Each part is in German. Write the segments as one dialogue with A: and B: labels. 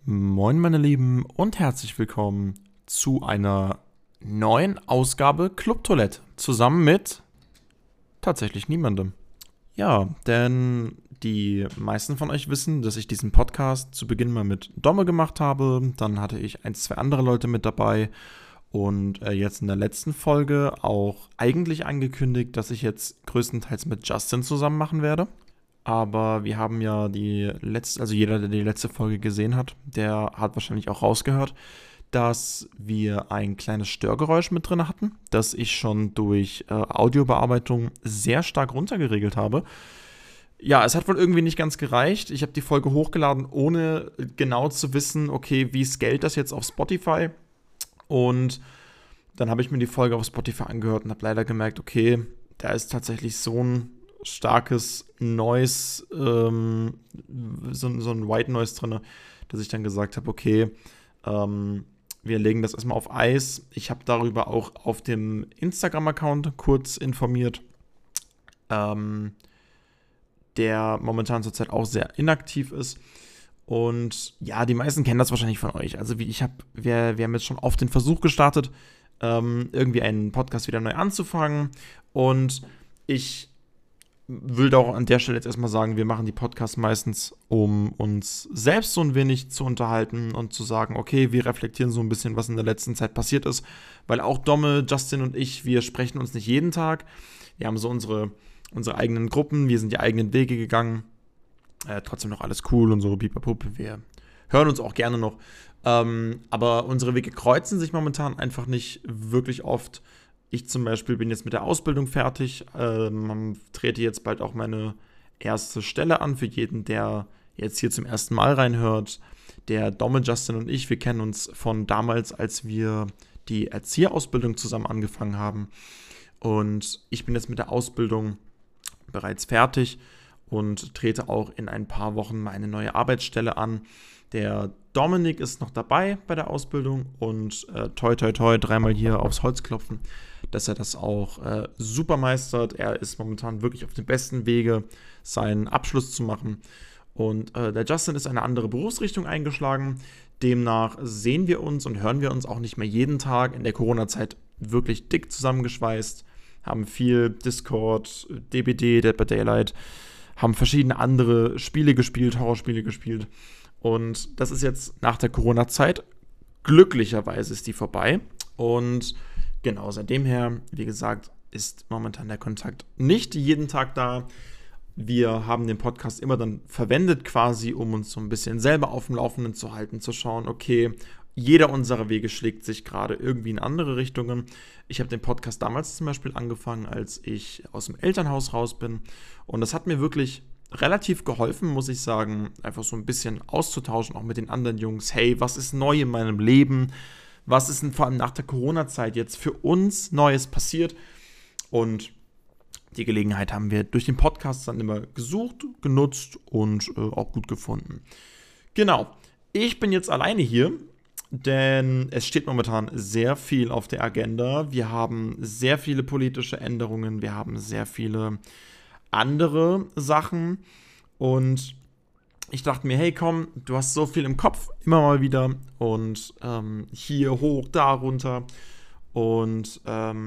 A: Moin meine Lieben und herzlich willkommen zu einer neuen Ausgabe Club Toilette zusammen mit tatsächlich niemandem. Ja, denn die meisten von euch wissen, dass ich diesen Podcast zu Beginn mal mit Domme gemacht habe. Dann hatte ich ein, zwei andere Leute mit dabei und jetzt in der letzten Folge auch eigentlich angekündigt, dass ich jetzt größtenteils mit Justin zusammen machen werde. Aber wir haben ja jeder, der die letzte Folge gesehen hat, der hat wahrscheinlich auch rausgehört, dass wir ein kleines Störgeräusch mit drin hatten, das ich schon durch Audiobearbeitung sehr stark runtergeregelt habe. Ja, es hat wohl irgendwie nicht ganz gereicht. Ich habe die Folge hochgeladen, ohne genau zu wissen, okay, wie scaled das jetzt auf Spotify? Und dann habe ich mir die Folge auf Spotify angehört und habe leider gemerkt, okay, da ist tatsächlich so ein starkes Noise, so ein White Noise drin, dass ich dann gesagt habe, okay, wir legen das erstmal auf Eis. Ich habe darüber auch auf dem Instagram-Account kurz informiert, der momentan zurzeit auch sehr inaktiv ist. Und ja, die meisten kennen das wahrscheinlich von euch. Also wir haben jetzt schon oft den Versuch gestartet, irgendwie einen Podcast wieder neu anzufangen. Und ich will auch an der Stelle jetzt erstmal sagen, wir machen die Podcasts meistens, um uns selbst so ein wenig zu unterhalten und zu sagen, okay, wir reflektieren so ein bisschen, was in der letzten Zeit passiert ist, weil auch Domme, Justin und ich, wir sprechen uns nicht jeden Tag. Wir haben so unsere eigenen Gruppen, wir sind die eigenen Wege gegangen. Trotzdem noch alles cool und so, pipapup, wir hören uns auch gerne noch. Aber unsere Wege kreuzen sich momentan einfach nicht wirklich oft. Ich zum Beispiel bin jetzt mit der Ausbildung fertig, trete jetzt bald auch meine erste Stelle an für jeden, der jetzt hier zum ersten Mal reinhört. Der Domme, Justin und ich, wir kennen uns von damals, als wir die Erzieherausbildung zusammen angefangen haben. Und ich bin jetzt mit der Ausbildung bereits fertig und trete auch in ein paar Wochen meine neue Arbeitsstelle an. Der Dominik ist noch dabei bei der Ausbildung und toi toi toi, dreimal hier aufs Holz klopfen, dass er das auch super meistert. Er ist momentan wirklich auf dem besten Wege, seinen Abschluss zu machen. Und der Justin ist eine andere Berufsrichtung eingeschlagen. Demnach sehen wir uns und hören wir uns auch nicht mehr jeden Tag in der Corona-Zeit wirklich dick zusammengeschweißt, haben viel Discord, DBD, Dead by Daylight, haben verschiedene andere Spiele gespielt, Horrorspiele gespielt. Und das ist jetzt nach der Corona-Zeit. Glücklicherweise ist die vorbei. Und genau, seitdem her, wie gesagt, ist momentan der Kontakt nicht jeden Tag da. Wir haben den Podcast immer dann verwendet quasi, um uns so ein bisschen selber auf dem Laufenden zu halten, zu schauen, okay, jeder unserer Wege schlägt sich gerade irgendwie in andere Richtungen. Ich habe den Podcast damals zum Beispiel angefangen, als ich aus dem Elternhaus raus bin. Und das hat mir wirklich relativ geholfen, muss ich sagen, einfach so ein bisschen auszutauschen, auch mit den anderen Jungs. Hey, was ist neu in meinem Leben? Was ist denn vor allem nach der Corona-Zeit jetzt für uns Neues passiert? Und die Gelegenheit haben wir durch den Podcast dann immer gesucht, genutzt und auch gut gefunden. Genau, ich bin jetzt alleine hier, denn es steht momentan sehr viel auf der Agenda. Wir haben sehr viele politische Änderungen, wir haben sehr viele andere Sachen und ich dachte mir, hey komm, du hast so viel im Kopf, immer mal wieder und hier hoch, da runter und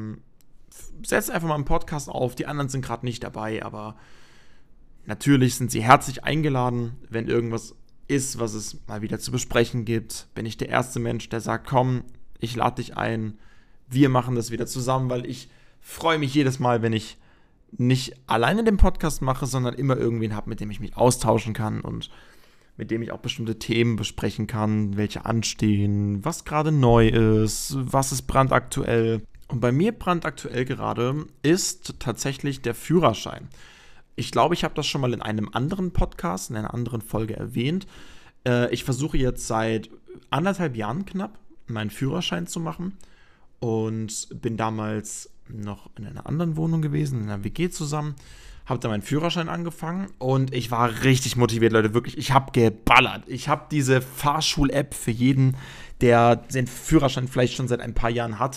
A: setz einfach mal einen Podcast auf, die anderen sind gerade nicht dabei, aber natürlich sind sie herzlich eingeladen, wenn irgendwas ist, was es mal wieder zu besprechen gibt, bin ich der erste Mensch, der sagt, komm, ich lade dich ein, wir machen das wieder zusammen, weil ich freue mich jedes Mal, wenn ich nicht alleine den Podcast mache, sondern immer irgendwen habe, mit dem ich mich austauschen kann und mit dem ich auch bestimmte Themen besprechen kann, welche anstehen, was gerade neu ist, was ist brandaktuell. Und bei mir brandaktuell gerade ist tatsächlich der Führerschein. Ich glaube, ich habe das schon mal in einem anderen Podcast, in einer anderen Folge erwähnt. Ich versuche jetzt seit 1,5 Jahren knapp, meinen Führerschein zu machen und bin damals noch in einer anderen Wohnung gewesen, in einer WG zusammen, habe da meinen Führerschein angefangen und ich war richtig motiviert, Leute, wirklich, ich habe geballert. Ich habe diese Fahrschul-App für jeden, der den Führerschein vielleicht schon seit ein paar Jahren hat,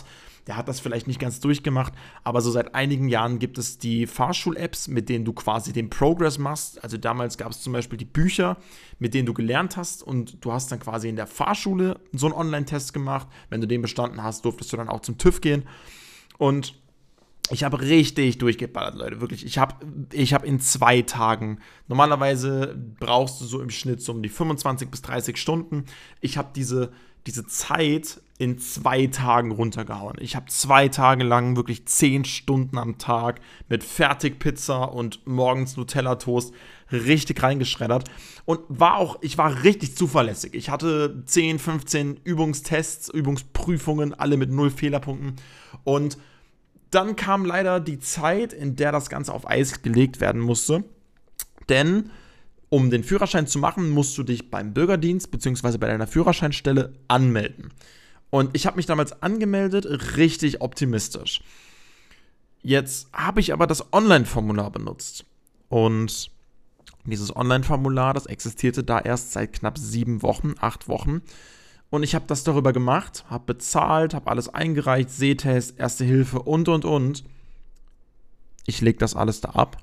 A: der hat das vielleicht nicht ganz durchgemacht, aber so seit einigen Jahren gibt es die Fahrschul-Apps, mit denen du quasi den Progress machst. Also damals gab es zum Beispiel die Bücher, mit denen du gelernt hast und du hast dann quasi in der Fahrschule so einen Online-Test gemacht. Wenn du den bestanden hast, durftest du dann auch zum TÜV gehen. Und ich habe richtig durchgeballert, Leute, wirklich. Ich hab in 2 Tagen, normalerweise brauchst du so im Schnitt so um die 25 bis 30 Stunden. Ich habe diese Zeit in 2 Tagen runtergehauen. Ich habe 2 Tage lang wirklich 10 Stunden am Tag mit Fertigpizza und morgens Nutella-Toast richtig reingeschreddert. Und ich war richtig zuverlässig. Ich hatte 10, 15 Übungstests, Übungsprüfungen, alle mit 0 Fehlerpunkten. Und dann kam leider die Zeit, in der das Ganze auf Eis gelegt werden musste. Denn um den Führerschein zu machen, musst du dich beim Bürgerdienst bzw. bei deiner Führerscheinstelle anmelden. Und ich habe mich damals angemeldet, richtig optimistisch. Jetzt habe ich aber das Online-Formular benutzt. Und dieses Online-Formular, das existierte da erst seit knapp 7 Wochen, 8 Wochen. Und ich habe das darüber gemacht, habe bezahlt, habe alles eingereicht, Sehtest, Erste Hilfe und. Ich lege das alles da ab.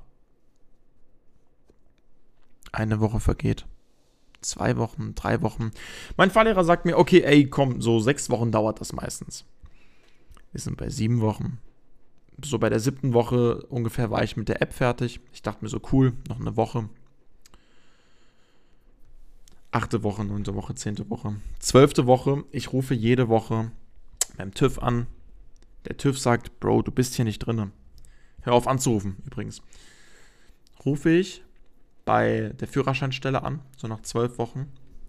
A: 1 Woche vergeht. 2 Wochen, 3 Wochen. Mein Fahrlehrer sagt mir, okay, ey, komm, so 6 Wochen dauert das meistens. Wir sind bei 7 Wochen. So bei der 7. Woche ungefähr war ich mit der App fertig. Ich dachte mir so, cool, noch eine Woche. 8. Woche, 9. Woche, 10. Woche. 12. Woche, ich rufe jede Woche beim TÜV an. Der TÜV sagt, Bro, du bist hier nicht drin. Hör auf anzurufen, übrigens. Rufe ich bei der Führerscheinstelle an, so nach 12 Wochen.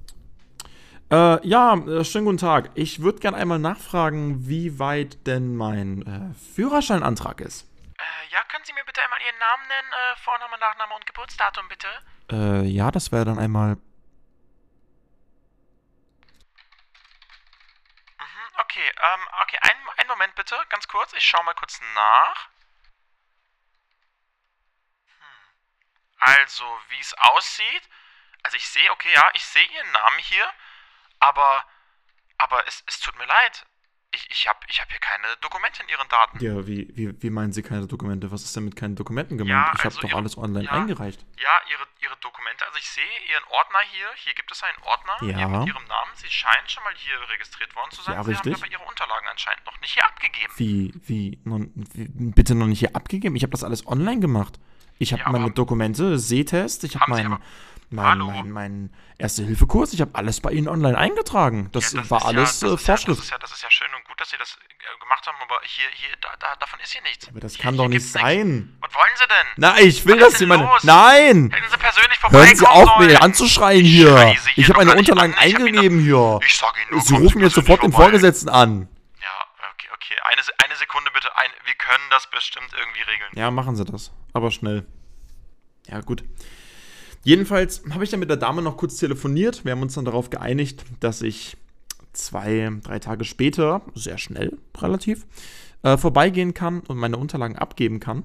A: Schönen guten Tag. Ich würde gerne einmal nachfragen, wie weit denn mein Führerscheinantrag ist.
B: Können Sie mir bitte einmal Ihren Namen nennen? Vorname, Nachname und Geburtsdatum, bitte?
A: Ja, das wäre dann einmal...
B: Okay, einen Moment bitte, ganz kurz. Ich schaue mal kurz nach. Also, wie es aussieht, also ich sehe Ihren Namen hier, aber es tut mir leid. Ich hab hier keine Dokumente in Ihren Daten.
A: Ja, wie meinen Sie keine Dokumente? Was ist denn mit keinen Dokumenten gemeint? Ich habe doch alles online eingereicht.
B: Ja, Ihre Dokumente, also ich sehe Ihren Ordner hier. Hier gibt es einen Ordner hier mit Ihrem Namen. Sie scheinen schon mal hier registriert worden zu sein.
A: Ja,
B: Sie
A: richtig.
B: haben aber Ihre Unterlagen anscheinend noch nicht hier abgegeben.
A: Bitte noch nicht hier abgegeben? Ich habe das alles online gemacht. Ich habe meine Dokumente, Sehtest, ich habe meinen Erste-Hilfe-Kurs, ich habe alles bei Ihnen online eingetragen. Das war alles Vorschrift.
B: Das ist ja schön und gut, dass Sie das gemacht haben, aber davon ist hier nichts.
A: Aber das kann doch nicht sein.
B: Was wollen Sie denn?
A: Na, ich will, dass Sie meine... Nein!
B: Hätten Sie persönlich vorbeikommen
A: Hören Sie auf,
B: sollen.
A: mich anzuschreien hier. Ich habe meine Unterlagen eingegeben hier.
B: Ich sage Ihnen nur,
A: Sie rufen jetzt sofort den Vorgesetzten an.
B: Ja, okay. Eine Sekunde bitte. Wir können das bestimmt irgendwie regeln.
A: Ja, machen Sie das. Aber schnell. Ja, gut. Jedenfalls habe ich dann mit der Dame noch kurz telefoniert. Wir haben uns dann darauf geeinigt, dass ich 2, 3 Tage später, sehr schnell, relativ, vorbeigehen kann und meine Unterlagen abgeben kann.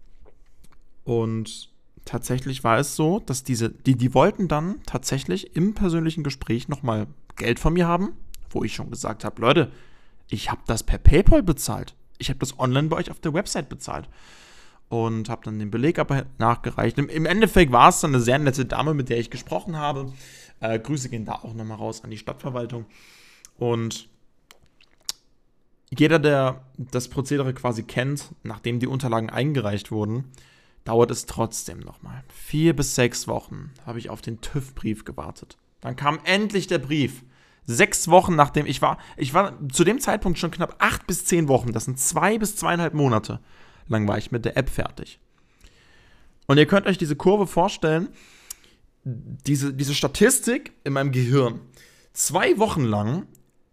A: Und tatsächlich war es so, dass die wollten dann tatsächlich im persönlichen Gespräch nochmal Geld von mir haben, wo ich schon gesagt habe, Leute, ich habe das per PayPal bezahlt. Ich habe das online bei euch auf der Website bezahlt. Und habe dann den Beleg aber nachgereicht. Im Endeffekt war es dann eine sehr nette Dame, mit der ich gesprochen habe. Grüße gehen da auch nochmal raus an die Stadtverwaltung. Und jeder, der das Prozedere quasi kennt, nachdem die Unterlagen eingereicht wurden, dauert es trotzdem nochmal 4 bis 6 Wochen habe ich auf den TÜV-Brief gewartet. Dann kam endlich der Brief. 6 Wochen nachdem ich war zu dem Zeitpunkt schon knapp 8 bis 10 Wochen. Das sind 2 bis 2,5 Monate. Lang war ich mit der App fertig. Und ihr könnt euch diese Kurve vorstellen, diese Statistik in meinem Gehirn. 2 Wochen lang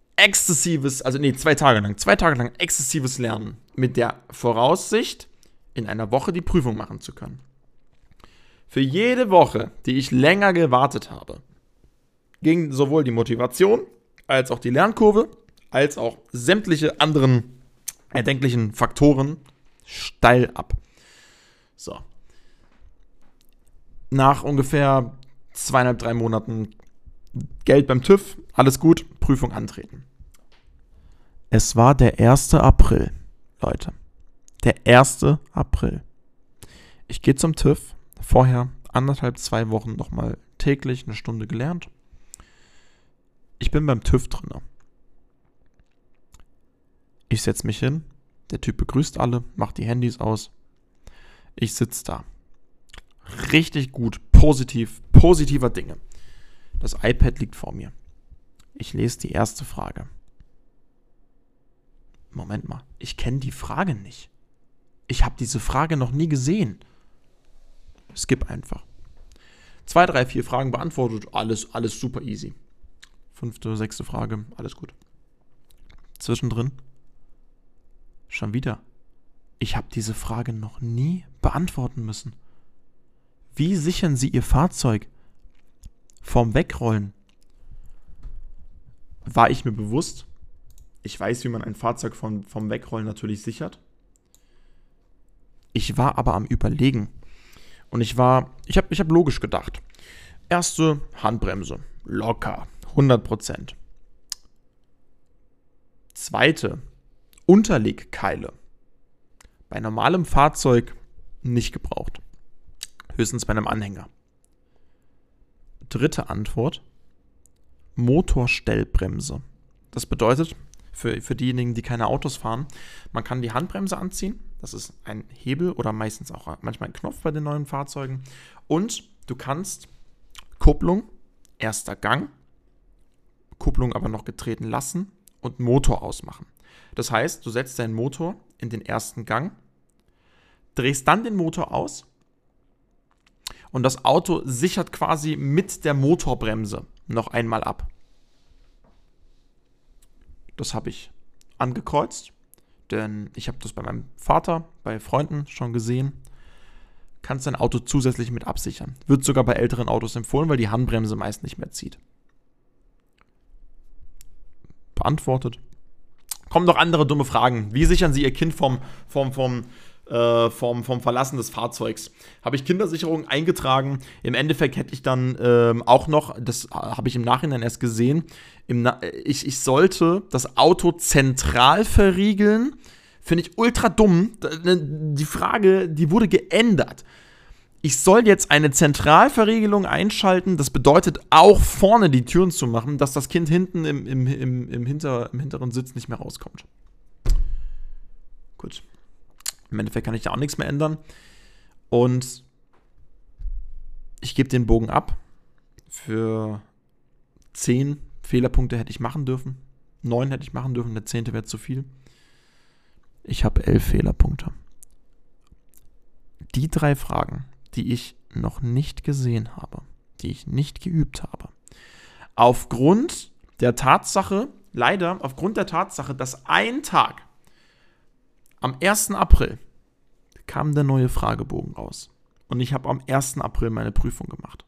A: 2 Tage lang exzessives Lernen mit der Voraussicht, in einer Woche die Prüfung machen zu können. Für jede Woche, die ich länger gewartet habe, ging sowohl die Motivation, als auch die Lernkurve, als auch sämtliche anderen erdenklichen Faktoren steil ab. So. Nach ungefähr 2,5, 3 Monaten Geld beim TÜV, alles gut, Prüfung antreten. Es war der 1. April, Leute. Der 1. April. Ich gehe zum TÜV. Vorher 2 Wochen nochmal täglich 1 Stunde gelernt. Ich bin beim TÜV drin. Ich setze mich hin. Der Typ begrüßt alle, macht die Handys aus. Ich sitze da. Richtig gut, positiver Dinge. Das iPad liegt vor mir. Ich lese die erste Frage. Moment mal, ich kenne die Frage nicht. Ich habe diese Frage noch nie gesehen. Skip einfach. 2, 3, 4 Fragen beantwortet, alles super easy. 5., 6. Frage, alles gut. Zwischendrin, schon wieder. Ich habe diese Frage noch nie beantworten müssen. Wie sichern Sie Ihr Fahrzeug vorm Wegrollen? War ich mir bewusst. Ich weiß, wie man ein Fahrzeug vom Wegrollen natürlich sichert. Ich war aber am Überlegen. Und ich habe logisch gedacht. Erste Handbremse, locker, 100%. Zweite, Unterlegkeile. Bei normalem Fahrzeug nicht gebraucht. Höchstens bei einem Anhänger. Dritte Antwort, Motorstellbremse. Das bedeutet, für diejenigen, die keine Autos fahren, man kann die Handbremse anziehen. Das ist ein Hebel oder meistens auch manchmal ein Knopf bei den neuen Fahrzeugen. Und du kannst Kupplung, erster Gang, Kupplung aber noch getreten lassen und Motor ausmachen. Das heißt, du setzt deinen Motor in den ersten Gang, drehst dann den Motor aus und das Auto sichert quasi mit der Motorbremse noch einmal ab. Das habe ich angekreuzt, denn ich habe das bei meinem Vater, bei Freunden schon gesehen. Kannst dein Auto zusätzlich mit absichern. Wird sogar bei älteren Autos empfohlen, weil die Handbremse meist nicht mehr zieht. Beantwortet. Kommen noch andere dumme Fragen. Wie sichern Sie Ihr Kind vom Verlassen des Fahrzeugs? Habe ich Kindersicherung eingetragen. Im Endeffekt hätte ich dann auch noch, das habe ich im Nachhinein erst gesehen, ich sollte das Auto zentral verriegeln. Finde ich ultra dumm. Die Frage, die wurde geändert. Ich soll jetzt eine Zentralverriegelung einschalten. Das bedeutet auch vorne die Türen zu machen, dass das Kind hinten im hinteren Sitz nicht mehr rauskommt. Gut. Im Endeffekt kann ich da auch nichts mehr ändern. Und ich gebe den Bogen ab. Für 10 Fehlerpunkte hätte ich machen dürfen. 9 hätte ich machen dürfen, der 10. wäre zu viel. Ich habe 11 Fehlerpunkte. Die 3 Fragen, die ich noch nicht gesehen habe, die ich nicht geübt habe, aufgrund der Tatsache, dass ein Tag, am 1. April, kam der neue Fragebogen raus. Und ich habe am 1. April meine Prüfung gemacht.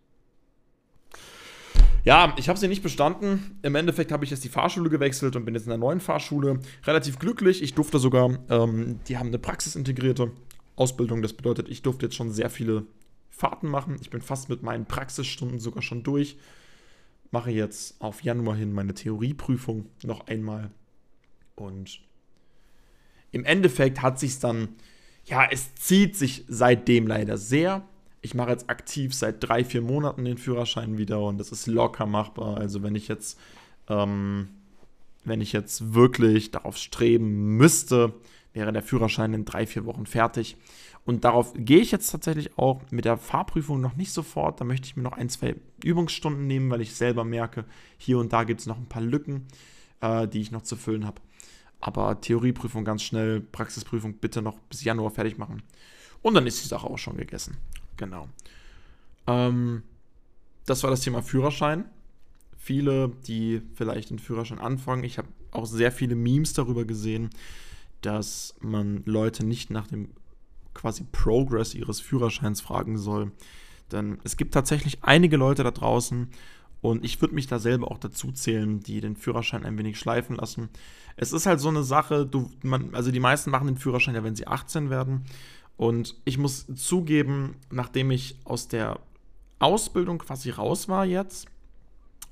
A: Ja, ich habe sie nicht bestanden. Im Endeffekt habe ich jetzt die Fahrschule gewechselt und bin jetzt in der neuen Fahrschule. Relativ glücklich. Ich durfte sogar, die haben eine praxisintegrierte Ausbildung. Das bedeutet, ich durfte jetzt schon sehr viele Fahrten machen. Ich bin fast mit meinen Praxisstunden sogar schon durch. Mache jetzt auf Januar hin meine Theorieprüfung noch einmal. Und im Endeffekt hat sich's dann, ja, es zieht sich seitdem leider sehr. Ich mache jetzt aktiv seit 3, 4 Monaten den Führerschein wieder und das ist locker machbar. Also wenn ich jetzt wirklich darauf streben müsste, wäre der Führerschein in 3, 4 Wochen fertig. Und darauf gehe ich jetzt tatsächlich auch mit der Fahrprüfung noch nicht sofort. Da möchte ich mir noch 1, 2 Übungsstunden nehmen, weil ich selber merke, hier und da gibt es noch ein paar Lücken, die ich noch zu füllen habe. Aber Theorieprüfung ganz schnell, Praxisprüfung bitte noch bis Januar fertig machen. Und dann ist die Sache auch schon gegessen. Genau. Das war das Thema Führerschein. Viele, die vielleicht den Führerschein anfangen. Ich habe auch sehr viele Memes darüber gesehen, dass man Leute nicht nach dem quasi Progress ihres Führerscheins fragen soll. Denn es gibt tatsächlich einige Leute da draußen, und ich würde mich da selber auch dazu zählen, die den Führerschein ein wenig schleifen lassen. Es ist halt so eine Sache, also die meisten machen den Führerschein ja, wenn sie 18 werden. Und ich muss zugeben, nachdem ich aus der Ausbildung quasi raus war jetzt,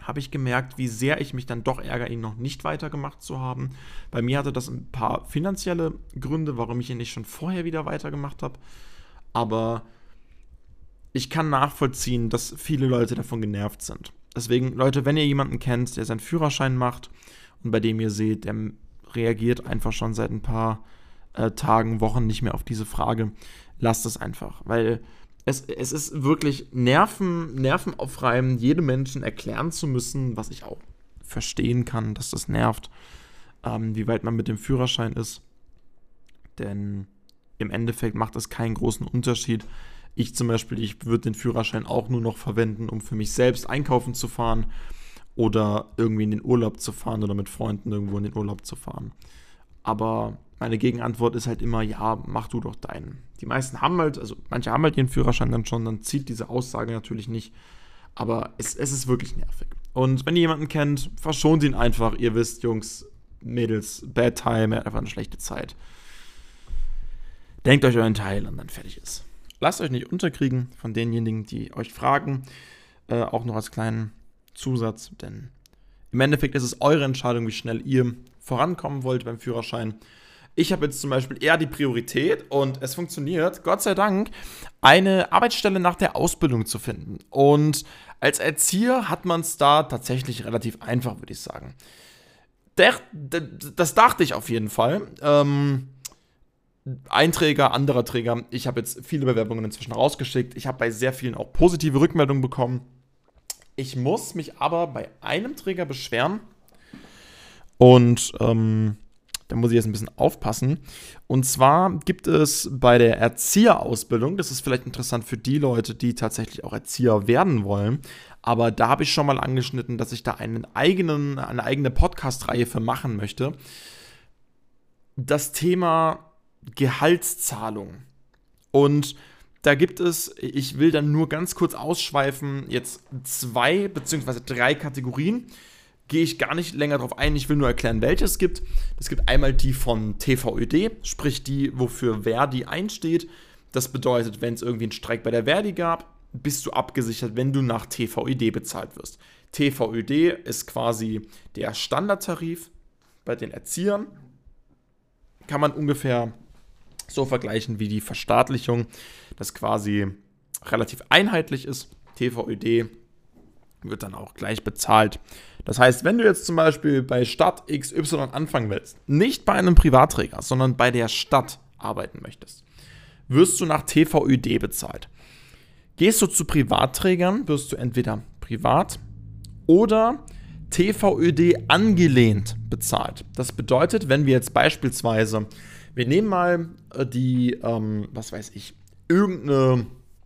A: habe ich gemerkt, wie sehr ich mich dann doch ärgere, ihn noch nicht weitergemacht zu haben. Bei mir hatte das ein paar finanzielle Gründe, warum ich ihn nicht schon vorher wieder weitergemacht habe. Aber ich kann nachvollziehen, dass viele Leute davon genervt sind. Deswegen, Leute, wenn ihr jemanden kennt, der seinen Führerschein macht und bei dem ihr seht, der reagiert einfach schon seit ein paar Tagen, Wochen nicht mehr auf diese Frage, lasst es einfach. Weil es ist wirklich nervenaufreibend, jedem Menschen erklären zu müssen, was ich auch verstehen kann, dass das nervt, wie weit man mit dem Führerschein ist. Denn im Endeffekt macht es keinen großen Unterschied. Ich zum Beispiel, ich würde den Führerschein auch nur noch verwenden, um für mich selbst einkaufen zu fahren oder irgendwie in den Urlaub zu fahren oder mit Freunden irgendwo in den Urlaub zu fahren. Aber meine Gegenantwort ist halt immer, ja, mach du doch deinen. Die meisten haben halt, also manche haben halt ihren Führerschein dann schon, dann zieht diese Aussage natürlich nicht. Aber es ist wirklich nervig. Und wenn ihr jemanden kennt, verschont ihn einfach. Ihr wisst, Jungs, Mädels, Bad Time, er hat einfach eine schlechte Zeit. Denkt euch euren Teil und dann fertig ist. Lasst euch nicht unterkriegen von denjenigen, die euch fragen. Auch noch als kleinen Zusatz, denn im Endeffekt ist es eure Entscheidung, wie schnell ihr vorankommen wollt beim Führerschein. Ich habe jetzt zum Beispiel eher die Priorität und es funktioniert, Gott sei Dank, eine Arbeitsstelle nach der Ausbildung zu finden. Und als Erzieher hat man es da tatsächlich relativ einfach, würde ich sagen. Das dachte ich auf jeden Fall. Ein Träger, anderer Träger. Ich habe jetzt viele Bewerbungen inzwischen rausgeschickt. Ich habe bei sehr vielen auch positive Rückmeldungen bekommen. Ich muss mich aber bei einem Träger beschweren. Und da muss ich jetzt ein bisschen aufpassen. Und zwar gibt es bei der Erzieherausbildung, das ist vielleicht interessant für die Leute, die tatsächlich auch Erzieher werden wollen, aber da habe ich schon mal angeschnitten, dass ich da eine eigene Podcast-Reihe für machen möchte. Das Thema Gehaltszahlung. Und da gibt es, ich will dann nur ganz kurz ausschweifen, jetzt 2 bzw. 3 Kategorien. Gehe ich gar nicht länger drauf ein, ich will nur erklären, welche es gibt. Es gibt einmal die von TVÖD, sprich die, wofür Verdi einsteht. Das bedeutet, wenn es irgendwie einen Streik bei der Verdi gab, bist du abgesichert, wenn du nach TVÖD bezahlt wirst. TVÖD ist quasi der Standardtarif bei den Erziehern. Kann man ungefähr so vergleichen wie die Verstaatlichung, das quasi relativ einheitlich ist. TVÖD wird dann auch gleich bezahlt. Das heißt, wenn du jetzt zum Beispiel bei Stadt XY anfangen willst, nicht bei einem Privatträger, sondern bei der Stadt arbeiten möchtest, wirst du nach TVÖD bezahlt. Gehst du zu Privatträgern, wirst du entweder privat oder TVÖD angelehnt bezahlt. Das bedeutet, wenn wir jetzt beispielsweise, wir nehmen mal die, irgendeine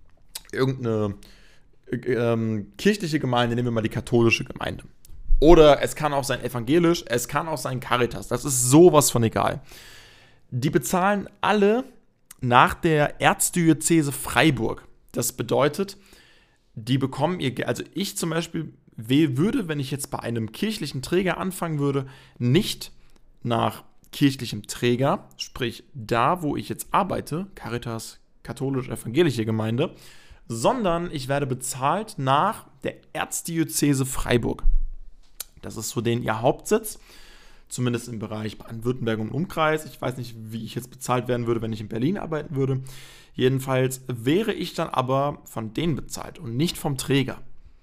A: kirchliche Gemeinde, nehmen wir mal die katholische Gemeinde. Oder es kann auch sein evangelisch, es kann auch sein Caritas. Das ist sowas von egal. Die bezahlen alle nach der Erzdiözese Freiburg. Das bedeutet, die bekommen also ich zum Beispiel würde, wenn ich jetzt bei einem kirchlichen Träger anfangen würde, nicht nach kirchlichem Träger, sprich da, wo ich jetzt arbeite, Caritas, katholisch-evangelische Gemeinde, sondern ich werde bezahlt nach der Erzdiözese Freiburg. Das ist so ihr Hauptsitz, zumindest im Bereich Baden-Württemberg und Umkreis. Ich weiß nicht, wie ich jetzt bezahlt werden würde, wenn ich in Berlin arbeiten würde. Jedenfalls wäre ich dann aber von denen bezahlt und nicht vom Träger.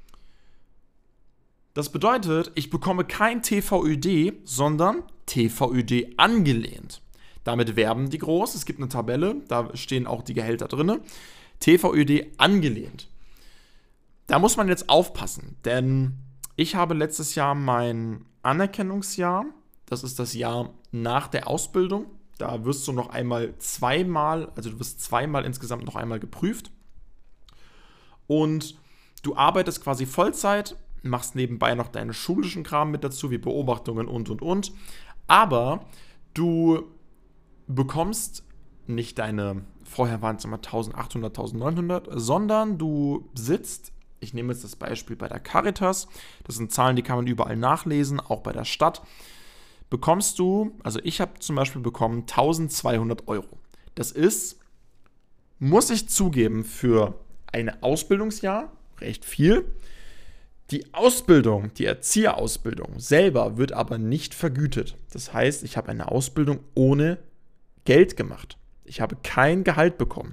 A: Das bedeutet, ich bekomme kein TVÖD, sondern TVÖD angelehnt. Damit werben die groß. Es gibt eine Tabelle, da stehen auch die Gehälter drin. TVÖD angelehnt. Da muss man jetzt aufpassen, denn ich habe letztes Jahr mein Anerkennungsjahr, das ist das Jahr nach der Ausbildung, da wirst du noch einmal du wirst zweimal insgesamt noch einmal geprüft und du arbeitest quasi Vollzeit, machst nebenbei noch deinen schulischen Kram mit dazu, wie Beobachtungen und, aber du bekommst nicht vorher waren es immer 1800, 1900, sondern du sitzt, ich nehme jetzt das Beispiel bei der Caritas, das sind Zahlen, die kann man überall nachlesen, auch bei der Stadt, bekommst du, also ich habe zum Beispiel bekommen 1200 €. Das ist, muss ich zugeben, für ein Ausbildungsjahr recht viel. Die Ausbildung, die Erzieherausbildung selber wird aber nicht vergütet. Das heißt, ich habe eine Ausbildung ohne Geld gemacht. Ich habe kein Gehalt bekommen.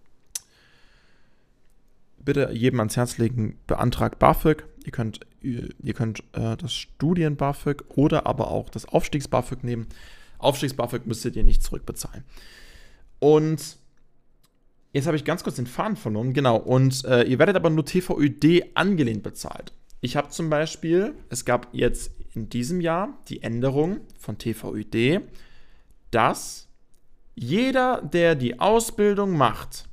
A: Bitte jedem ans Herz legen, beantragt BAföG. Ihr könnt das Studien-BAföG oder aber auch das Aufstiegs-BAföG nehmen. Aufstiegs-BAföG müsstet ihr nicht zurückbezahlen. Und jetzt habe ich ganz kurz den Faden verloren. Genau, und ihr werdet aber nur TVÖD angelehnt bezahlt. Ich habe zum Beispiel, es gab jetzt in diesem Jahr die Änderung von TVÖD, dass jeder, der die Ausbildung macht,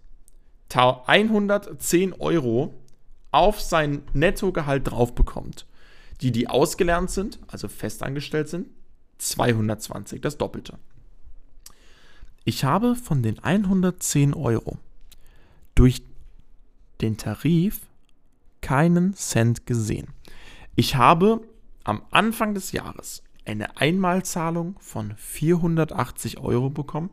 A: 110 € auf sein Nettogehalt drauf bekommt. Die ausgelernt sind, also festangestellt sind, 220, das Doppelte. Ich habe von den 110 € durch den Tarif keinen Cent gesehen. Ich habe am Anfang des Jahres eine Einmalzahlung von 480 € bekommen,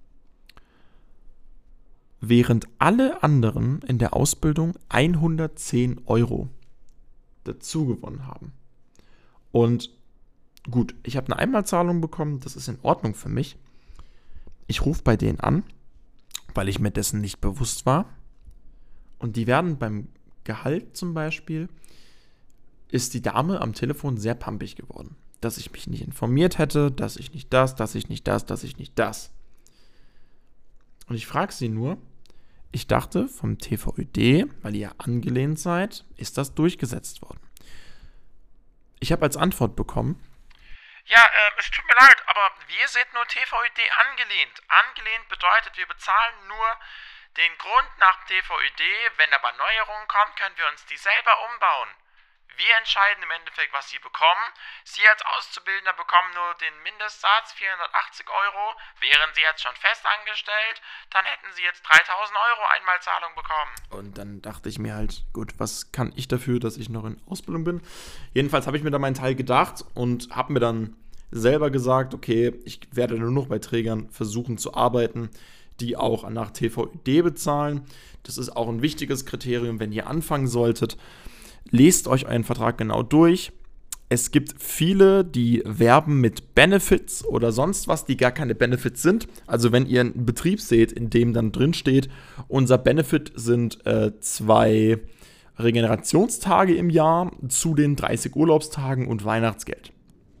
A: während alle anderen in der Ausbildung 110 € dazu gewonnen haben. Und gut, ich habe eine Einmalzahlung bekommen, das ist in Ordnung für mich. Ich rufe bei denen an, weil ich mir dessen nicht bewusst war. Und die werden beim Gehalt zum Beispiel, ist die Dame am Telefon sehr pampig geworden. Dass ich mich nicht informiert hätte, dass ich nicht das, dass ich nicht das, dass ich nicht das. Und ich frage sie nur, ich dachte vom TVÖD, weil ihr angelehnt seid, ist das durchgesetzt worden. Ich habe als Antwort bekommen,
B: Ja, es tut mir leid, aber wir sind nur TVÖD angelehnt. Angelehnt bedeutet, wir bezahlen nur den Grund nach TVÖD. Wenn aber Neuerungen kommen, können wir uns die selber umbauen. Wir entscheiden im Endeffekt, was Sie bekommen. Sie als Auszubildender bekommen nur den Mindestsatz, 480 €. Wären Sie jetzt schon fest angestellt, dann hätten Sie jetzt 3.000 € Einmalzahlung bekommen.
A: und dann dachte ich mir halt, gut, was kann ich dafür, dass ich noch in Ausbildung bin? Jedenfalls habe ich mir da meinen Teil gedacht und habe mir dann selber gesagt, okay, ich werde nur noch bei Trägern versuchen zu arbeiten, die auch nach TVÖD bezahlen. Das ist auch ein wichtiges Kriterium, wenn ihr anfangen solltet. Lest euch euren Vertrag genau durch. Es gibt viele, die werben mit Benefits oder sonst was, die gar keine Benefits sind. Also wenn ihr einen Betrieb seht, in dem dann drin steht, unser Benefit sind 2 Regenerationstage im Jahr zu den 30 Urlaubstagen und Weihnachtsgeld.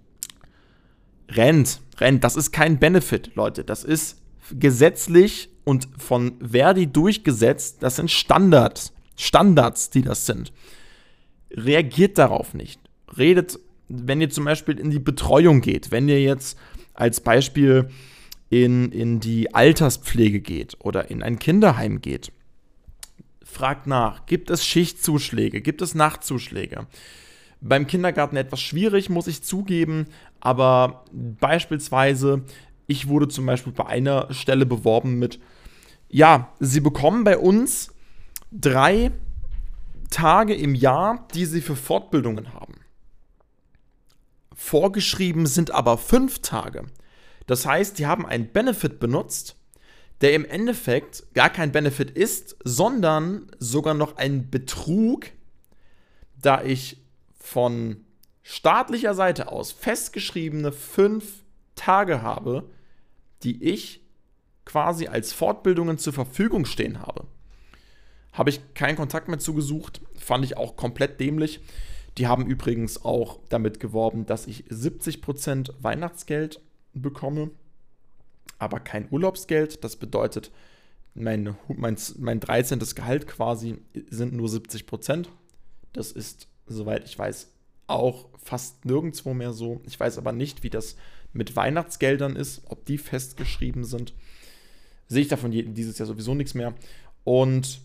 A: Rennt, das ist kein Benefit, Leute. Das ist gesetzlich und von Verdi durchgesetzt. Das sind Standards, die das sind. Reagiert darauf nicht. Redet, wenn ihr zum Beispiel in die Betreuung geht, wenn ihr jetzt als Beispiel in die Alterspflege geht oder in ein Kinderheim geht, fragt nach, gibt es Schichtzuschläge, gibt es Nachtzuschläge? Beim Kindergarten etwas schwierig, muss ich zugeben, aber beispielsweise, ich wurde zum Beispiel bei einer Stelle beworben mit, ja, Sie bekommen bei uns 3 Tage im Jahr, die sie für Fortbildungen haben. Vorgeschrieben sind aber 5 Tage. Das heißt, die haben einen Benefit benutzt, der im Endeffekt gar kein Benefit ist, sondern sogar noch ein Betrug, da ich von staatlicher Seite aus festgeschriebene 5 Tage habe, die ich quasi als Fortbildungen zur Verfügung stehen habe. Habe ich keinen Kontakt mehr zugesucht, fand ich auch komplett dämlich. Die haben übrigens auch damit geworben, dass ich 70% Weihnachtsgeld bekomme, aber kein Urlaubsgeld. Das bedeutet, mein 13. Gehalt quasi sind nur 70%. Das ist, soweit ich weiß, auch fast nirgendwo mehr so. Ich weiß aber nicht, wie das mit Weihnachtsgeldern ist, ob die festgeschrieben sind. Sehe ich davon dieses Jahr sowieso nichts mehr. Und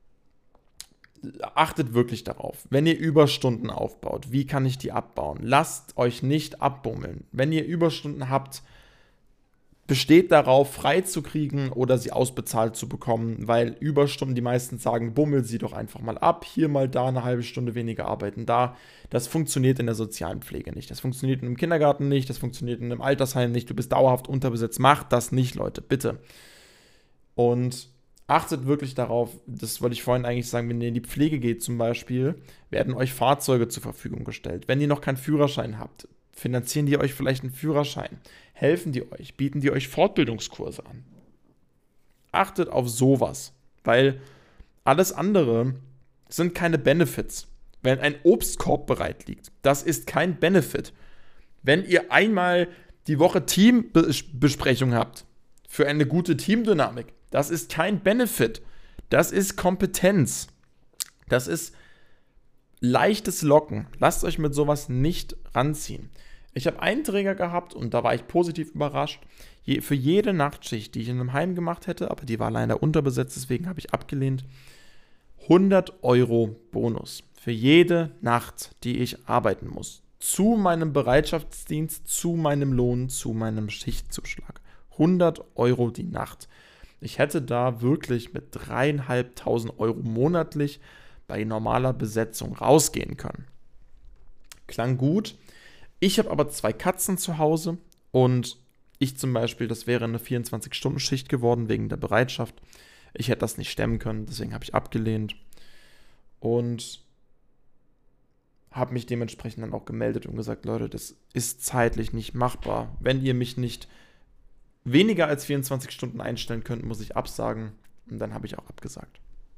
A: achtet wirklich darauf, wenn ihr Überstunden aufbaut, wie kann ich die abbauen? Lasst euch nicht abbummeln. Wenn ihr Überstunden habt, besteht darauf, frei zu kriegen oder sie ausbezahlt zu bekommen, weil Überstunden, die meisten sagen, bummel sie doch einfach mal ab, hier mal da eine halbe Stunde weniger arbeiten, da. Das funktioniert in der sozialen Pflege nicht. Das funktioniert im Kindergarten nicht, das funktioniert in einem Altersheim nicht, du bist dauerhaft unterbesetzt. Macht das nicht, Leute, bitte. Und Achtet wirklich darauf, das wollte ich vorhin eigentlich sagen, wenn ihr in die Pflege geht zum Beispiel, werden euch Fahrzeuge zur Verfügung gestellt. Wenn ihr noch keinen Führerschein habt, finanzieren die euch vielleicht einen Führerschein, helfen die euch, bieten die euch Fortbildungskurse an. Achtet auf sowas, weil alles andere sind keine Benefits. Wenn ein Obstkorb bereit liegt, das ist kein Benefit. Wenn ihr einmal die Woche Teambesprechung habt für eine gute Teamdynamik, das ist kein Benefit. Das ist Kompetenz. Das ist leichtes Locken. Lasst euch mit sowas nicht ranziehen. Ich habe einen Träger gehabt und da war ich positiv überrascht. Für jede Nachtschicht, die ich in einem Heim gemacht hätte, aber die war leider unterbesetzt, deswegen habe ich abgelehnt, 100 € Bonus. Für jede Nacht, die ich arbeiten muss. Zu meinem Bereitschaftsdienst, zu meinem Lohn, zu meinem Schichtzuschlag. 100 € die Nacht. Ich hätte da wirklich mit 3.500 € monatlich bei normaler Besetzung rausgehen können. Klang gut. Ich habe aber 2 Katzen zu Hause und ich zum Beispiel, das wäre eine 24-Stunden-Schicht geworden wegen der Bereitschaft. Ich hätte das nicht stemmen können, deswegen habe ich abgelehnt und habe mich dementsprechend dann auch gemeldet und gesagt, Leute, das ist zeitlich nicht machbar. Wenn ihr mich nicht weniger als 24 Stunden einstellen könnt, muss ich absagen. Und dann habe ich auch abgesagt.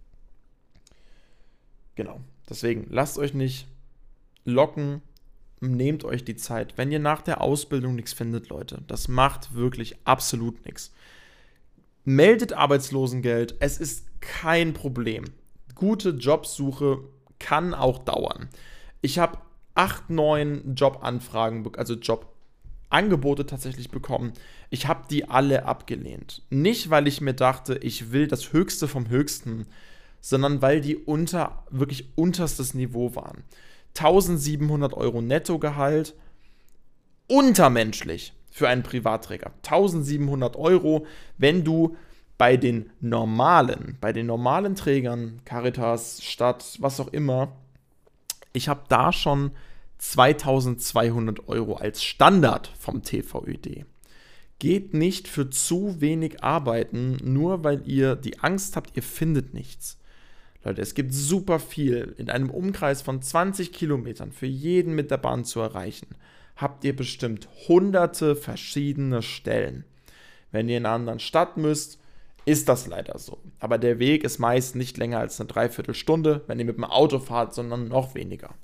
A: Genau. Deswegen lasst euch nicht locken. Nehmt euch die Zeit. Wenn ihr nach der Ausbildung nichts findet, Leute, das macht wirklich absolut nichts. Meldet Arbeitslosengeld. Es ist kein Problem. Gute Jobsuche kann auch dauern. Ich habe 8, 9 Jobanfragen, also Jobangebote tatsächlich bekommen. Ich habe die alle abgelehnt. Nicht, weil ich mir dachte, ich will das Höchste vom Höchsten, sondern weil die wirklich unterstes Niveau waren. 1.700 € Nettogehalt, untermenschlich für einen Privatträger. 1.700 €, wenn du bei den normalen Trägern, Caritas, Stadt, was auch immer, ich habe da schon 2.200 € als Standard vom TVÖD. Geht nicht für zu wenig arbeiten, nur weil ihr die Angst habt, ihr findet nichts. Leute, es gibt super viel. In einem Umkreis von 20 Kilometern für jeden mit der Bahn zu erreichen, habt ihr bestimmt hunderte verschiedene Stellen. Wenn ihr in einer anderen Stadt müsst, ist das leider so. Aber der Weg ist meist nicht länger als eine Dreiviertelstunde, wenn ihr mit dem Auto fahrt, sondern noch weniger.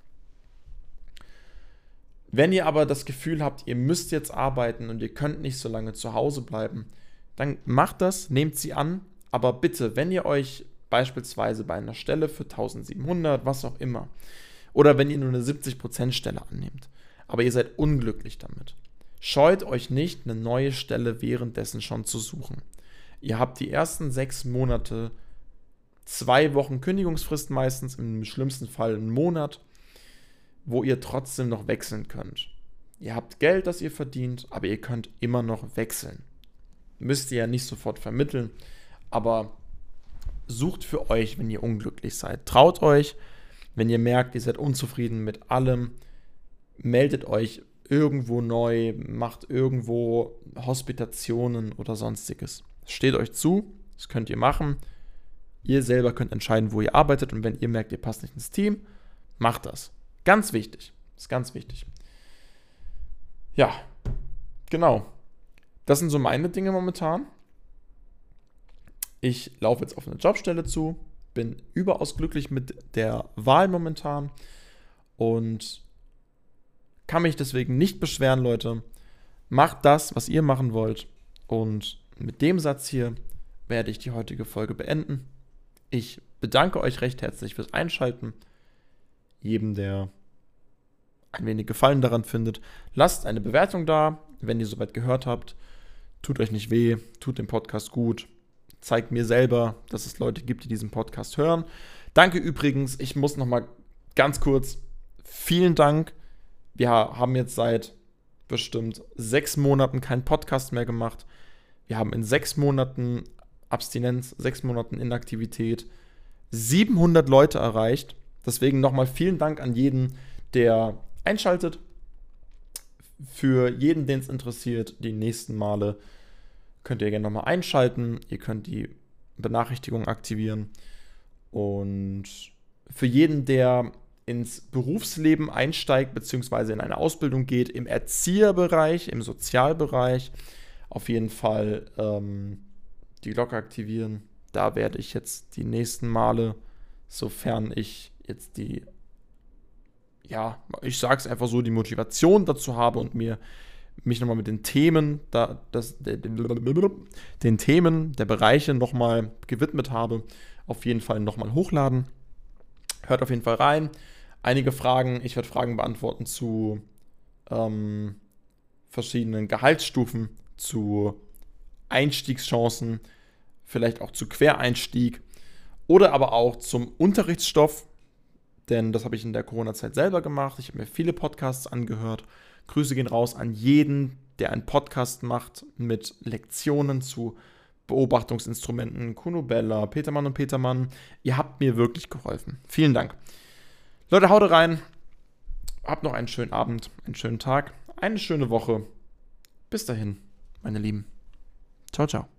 A: Wenn ihr aber das Gefühl habt, ihr müsst jetzt arbeiten und ihr könnt nicht so lange zu Hause bleiben, dann macht das, nehmt sie an. Aber bitte, wenn ihr euch beispielsweise bei einer Stelle für 1.700, was auch immer, oder wenn ihr nur eine 70% Stelle annehmt, aber ihr seid unglücklich damit, scheut euch nicht, eine neue Stelle währenddessen schon zu suchen. Ihr habt die ersten 6 Monate 2 Wochen Kündigungsfrist meistens, im schlimmsten Fall einen Monat, wo ihr trotzdem noch wechseln könnt. Ihr habt Geld, das ihr verdient, aber ihr könnt immer noch wechseln. Müsst ihr ja nicht sofort vermitteln, aber sucht für euch, wenn ihr unglücklich seid. Traut euch, wenn ihr merkt, ihr seid unzufrieden mit allem, meldet euch irgendwo neu, macht irgendwo Hospitationen oder sonstiges. Steht euch zu, das könnt ihr machen. Ihr selber könnt entscheiden, wo ihr arbeitet und wenn ihr merkt, ihr passt nicht ins Team, macht das. Ganz wichtig. Das ist ganz wichtig. Ja, genau. Das sind so meine Dinge momentan. Ich laufe jetzt auf eine Jobstelle zu, bin überaus glücklich mit der Wahl momentan und kann mich deswegen nicht beschweren, Leute. Macht das, was ihr machen wollt. Und mit dem Satz hier werde ich die heutige Folge beenden. Ich bedanke euch recht herzlich fürs Einschalten. Jedem, der ein wenig Gefallen daran findet, lasst eine Bewertung da, wenn ihr soweit gehört habt. Tut euch nicht weh, tut dem Podcast gut. Zeigt mir selber, dass es Leute gibt, die diesen Podcast hören. Danke übrigens, ich muss nochmal ganz kurz, vielen Dank. Wir haben jetzt seit bestimmt 6 Monaten keinen Podcast mehr gemacht. Wir haben in 6 Monaten Abstinenz, 6 Monaten Inaktivität 700 Leute erreicht. Deswegen nochmal vielen Dank an jeden, der einschaltet. Für jeden, den es interessiert, die nächsten Male könnt ihr gerne nochmal einschalten. Ihr könnt die Benachrichtigungen aktivieren. Und für jeden, der ins Berufsleben einsteigt, beziehungsweise in eine Ausbildung geht, im Erzieherbereich, im Sozialbereich, auf jeden Fall die Glocke aktivieren. Da werde ich jetzt die nächsten Male, sofern ich jetzt ich sage es einfach so, die Motivation dazu habe und mich nochmal mit den Themen, den Themen der Bereiche nochmal gewidmet habe, auf jeden Fall nochmal hochladen. Hört auf jeden Fall rein. Einige Fragen, ich werde Fragen beantworten zu verschiedenen Gehaltsstufen, zu Einstiegschancen, vielleicht auch zu Quereinstieg oder aber auch zum Unterrichtsstoff, denn das habe ich in der Corona-Zeit selber gemacht. Ich habe mir viele Podcasts angehört. Grüße gehen raus an jeden, der einen Podcast macht mit Lektionen zu Beobachtungsinstrumenten, Kunubella, Petermann und Petermann. Ihr habt mir wirklich geholfen. Vielen Dank. Leute, haut rein. Habt noch einen schönen Abend, einen schönen Tag, eine schöne Woche. Bis dahin, meine Lieben. Ciao, ciao.